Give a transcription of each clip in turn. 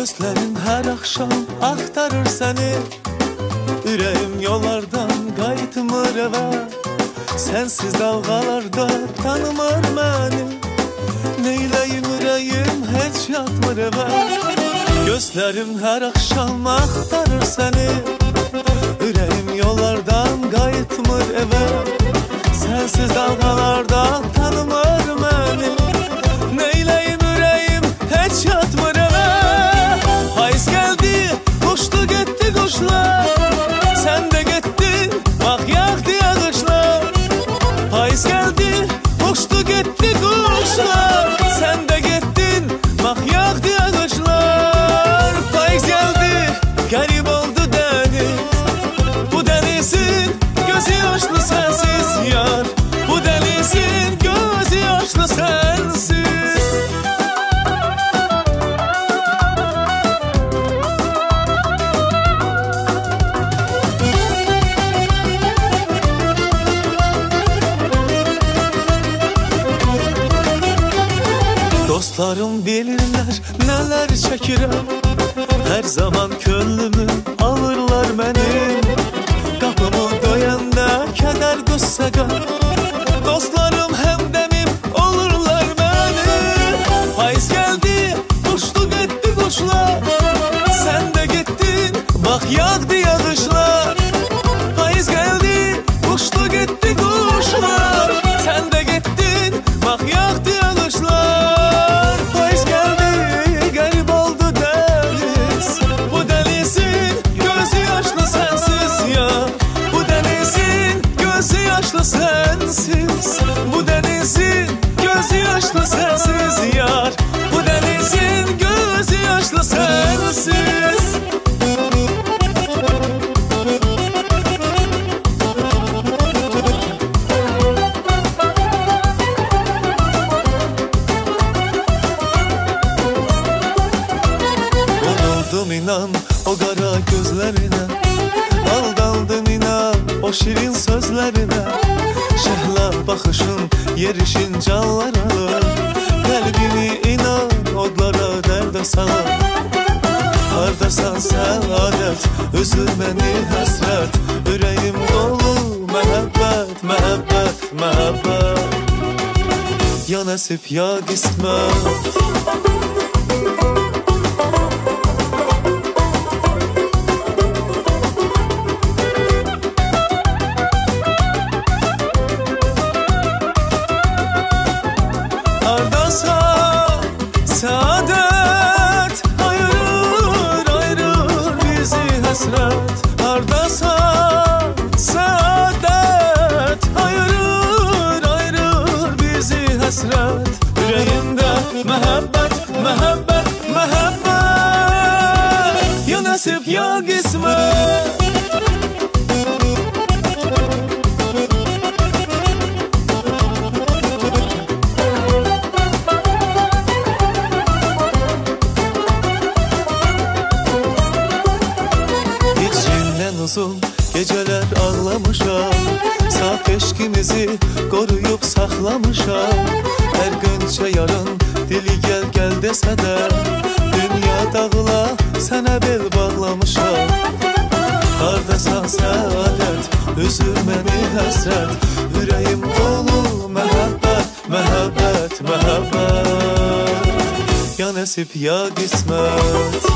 Gözlerim her akşam aktarır seni. Yüreğim yollardan qayıtmır eve. Sensiz dalgalarda tanımır beni. Neyleyim yüreğim hiç yatmır eve. Gözlerim her akşam aktarır seni. Yüreğim yollardan qayıtmır eve. Sensiz dalgalarda tanımır beni. Neyleyim yüreğim hiç yatmır eve. Payız geldi, uçtu gitti kuşlar. Sen de gittin, bak yağdı yağışlar. Payız geldi, uçtu gitti kuşlar. Sen de gittin, bak yağdı yağışlar. Payız geldi, garip oldu deniz. Bu denizin gözü yaşlı sensiz yar. Bu denizin gözü yaşlı sensiz. Dostlarım bilirler neler çəkirəm. Her zaman könlümü alırlar benim. Kapımı döyəndə kədər qüssə qar. Dostlarım həmdəmim olurlar benim. Payız geldi, uçtu gitti kuşlar. Sen de gittin, bak yağdı yağışlar. Payız geldi, uçtu gitti kuşlar. Sen de gittin, bak yağdı yağışlar. Payız geldi, garip oldu deniz. Bu denizin gözü yaşlı sensiz ya. Bu denizin gözü yaşlı sensiz. Bu denizin gözü yaşlı sensiz yar. Bu denizin gözü yaşlı sensiz. Vuruldum inan o kara gözlerine. Aldandım inan o şirin sözlerine. Şehla bakışın yerişin canlara. Kalbimi inan odlara derde salar. Hardasan saadet, üzülmeni hasret. Yüreğim dolu mehabbet, mehabbet, mehabbet. Ya nasip ya kısmet. Hardasan saadet, ayırır ayırır bizi hasret. Hardasan saadet, ayırır ayırır bizi hasret. Yüreğimde mehabbet, mehabbet, mehabbet. Ya nasip ya kısmet. Uzun geceler ağlamışam. Saf eşkimizi koruyup saklamışam. Her gönçe yarın dili gel gel dese de. Dünya dağıla sana bel bağlamışam. Hardasan saadet, üzülmeni hasret. Yüreğim dolu mehabbet, mehabbet, mehabbet. Ya nasip ya kısmet.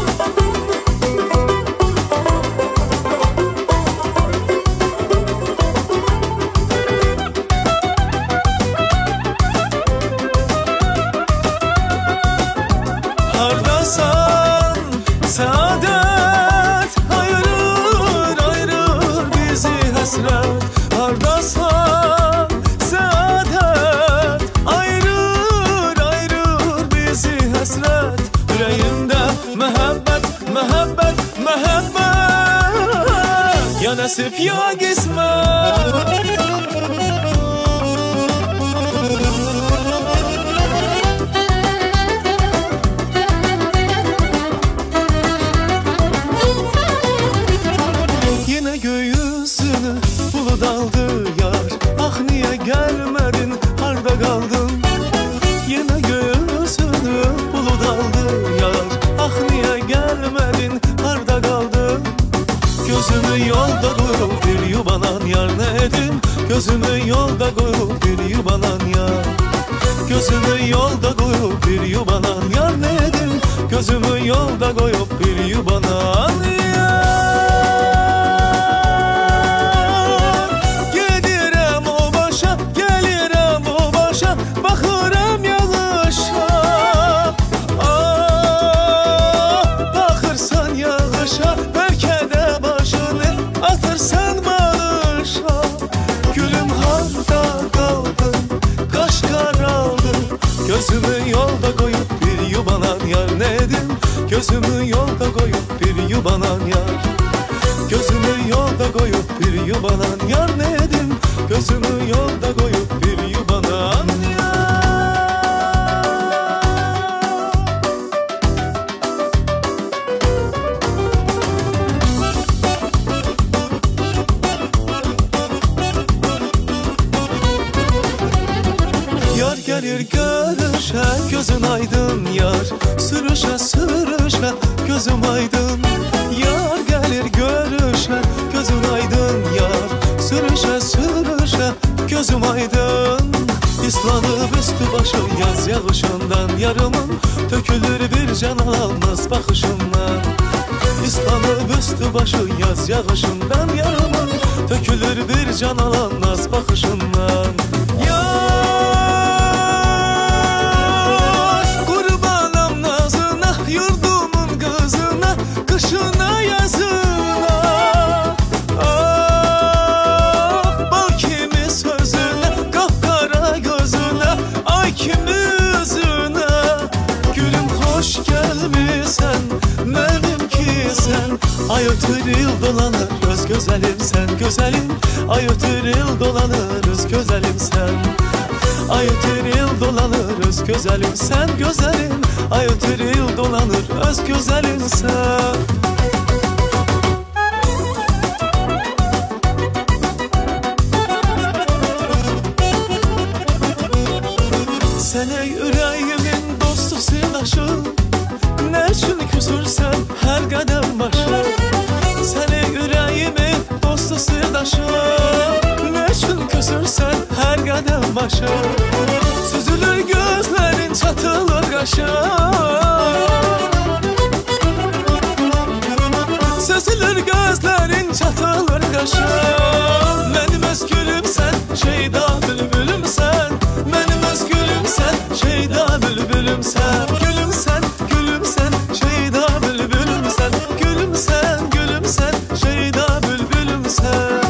Hardasan saadet, ayırır ayırır bizi hasret. Hardasan saadet, ayırır ayırır bizi hasret. Yüreğimde mehabbet, mehabbet, mehabbet. Ya nasip ya kısmet. Göğsünü bulut aldı yar. Ah niye gelmedin, harda kaldın. Yine göğsünü bulut aldı yar. Ah niye gelmedin. yubanan yar ne edim? Gözümü yolda koyup bir yubanan yar. Gözümü yolda koyup bir yubanan yar ne edim? Gözümü yolda koyup bir yubanan yar. Gedirem o başa, gelirem o başa, bakırım yağışa. Bakırsan yağışa, belki de başını atırsan bağışa. Gülüm harda kaldı, kaş karaldı. Gözümü yolda koyup bir yubanan yar ne edim? Gözümü yolda koyup bir yubanan yar. Gözümü yolda koyup bir yubanan yar ne edim? Gözümü yolda koyup bir yubanan yar. Yar gelir görüşe, gözün aydın yar. Sürüşe sürüşe, gözüm aydın. Yar gelir görüşe, gözün aydın yar. Sürüşe sürüşe, gözüm aydın. İslanıp üstü başı yaz yağışından yarımın. Tökülür bir can almaz bakışından. İslanıp üstü başı yaz yağışından yarımın. Tökülür bir can almaz bakışından. Kışına yazına, bal kimi sözüne, kapkara gözüne, ay kimi yüzüne. Gülüm hoş gelmişsen, benimki sen. Ay ötür yıl dolanır öz güzelim sen güzelim. Ay ötür yıl dolanır öz güzelim sen. Ay ötür yıl dolanır öz güzelim sen güzelim. Ay ötür yıl dolanır öz güzelim sen. Sen ey yüreğimin dostu sırdaşı, ne için küsürsen her kadem başı. Sen ey yüreğimin dostu sırdaşı, ne için küsürsen her kadem başı. Süzülür gözlerin çatılır kaşa. Süzülür gözlerin çatılır kaşa. Benim öz gülüm sen, şeyda bülbülüm sen. Benim öz gülüm sen, şeyda bülbülüm sen. Gülüm sen, gülüm sen, şeyda bülbülüm sen. Gülüm sen, gülüm sen, şeyda bülbülüm sen.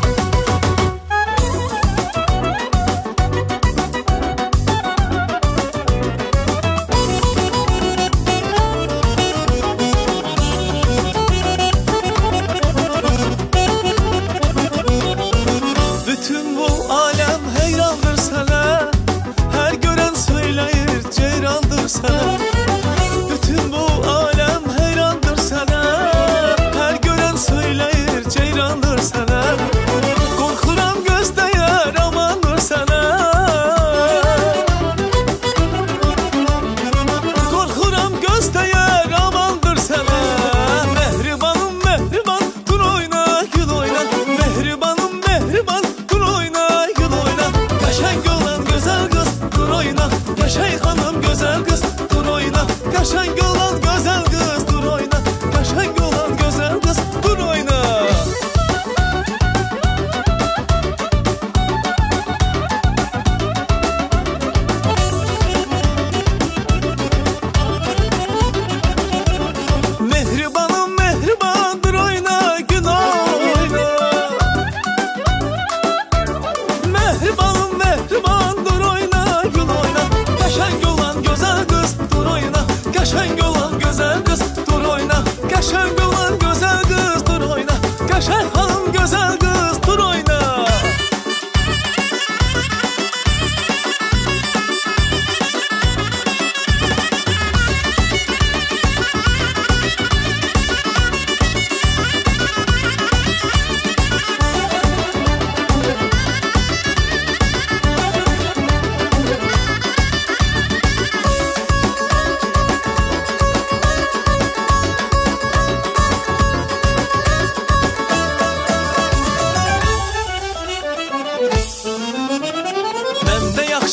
Bütün bu alem heyrandır sana. Her gören söyleyir ceyrandır sana. Bütün bu alem heyrandır sana. Her gören söyleyir ceyrandır sana. Korkuram gözde yar amandır sana. Korkuram gözde yar amandır sana. Mehribanım mehriban dur oyna gül oyna. Mehribanım mehriban dur oyna gül oyna. Kaşang olan güzel kız dur oyna. Kaşay hanım güzel kız dur oyna. Kaşang olan güzel kız dur oyna. Kaşang olan güzel kız dur oyna. Mehribanım mehriban dur oyna gül oyna. Mehribanım mehriban dur oyna gül oyna. Kaşang olan güzel kız dur oyna. Kaşang olan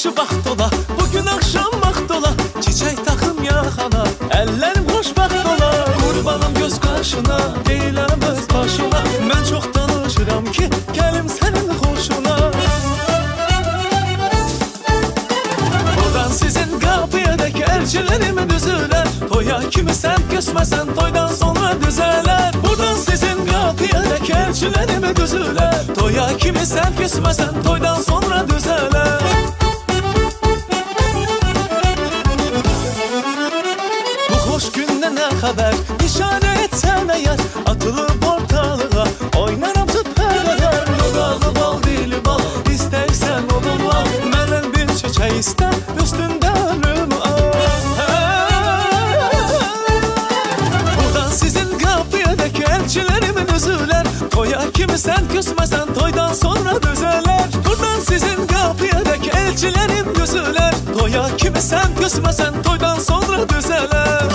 başı baxt ola, bugün akşam vaxt ola, çiçek takım yaxana, əllərim xoşbaxt ola. Qurbanım göz qarşına, deyiləm öz başına, mən çox danışıram ki, gəlim sənin xoşuna. Buradan sizin qapıya dək elçilərimi düzülər, toya kimi sən küsməsən, toydan sonra düzələr. Buradan sizin qapıya dək elçilərimi düzülər, toya kimi sən küsməsən, toydan sonra düzələr. Bu xoş gündən nə xəbər, işarə etsən əgər, atılıb ortalığa, oynaram süpərlər. Dodalı bal, dili bal, istəysən onun al, məndən bir çiçək istər, üstündə ölüm al. Buradan sizin qapıya dək elçilərimi düzülər, toya kimi sən küsməsən, toydan sonra düzələr. Buradan sizin qapıya dək elçilərim düzülər, toya kimi sən küsməsən, toydan sonra düzələr.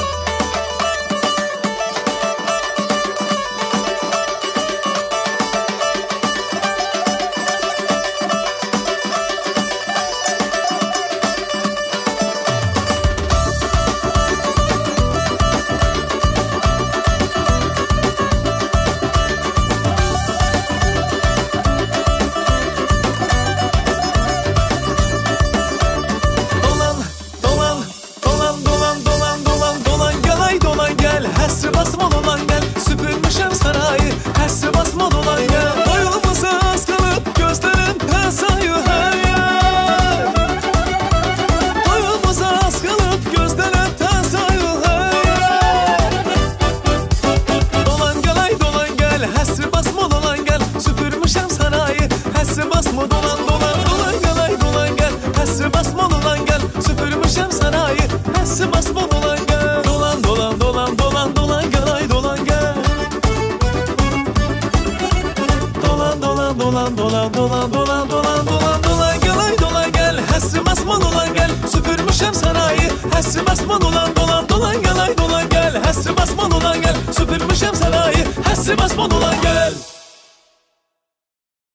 Həsri basma dolan gəl, süpürmüşəm sarayı, həsri basma dolan gəl. Toyumuza az qalıb, gözlərim təsayü həyər. Toyumuza az qalıb, gözlərim təsayü həyər. Dolan gəl, ay dolan gəl, həsri basma dolan gəl, süpürmüşəm sarayı, həsri basma dolan dolan. Dolan gəl, ay dolan gəl, həsri basma dolan gəl, süpürmüşəm sarayı, həsri basma dolan gəl. Dolan dolan dolan dolan dolan gəl, ay dolan gəl. Dolan dolan dolan dolan dolan dolan dolan dolan dolan gəl, ay dolan gəl, həsri basma dolan gəl, süpürmüşəm sarayı, həsri basma